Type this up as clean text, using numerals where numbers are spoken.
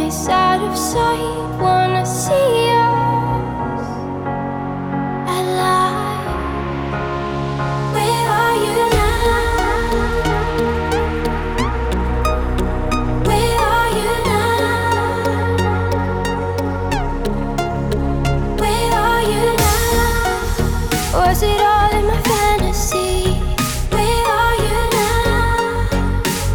it's out of sight. Wanna see us alive. Where are you now? Where are you now? Where are you now? Was it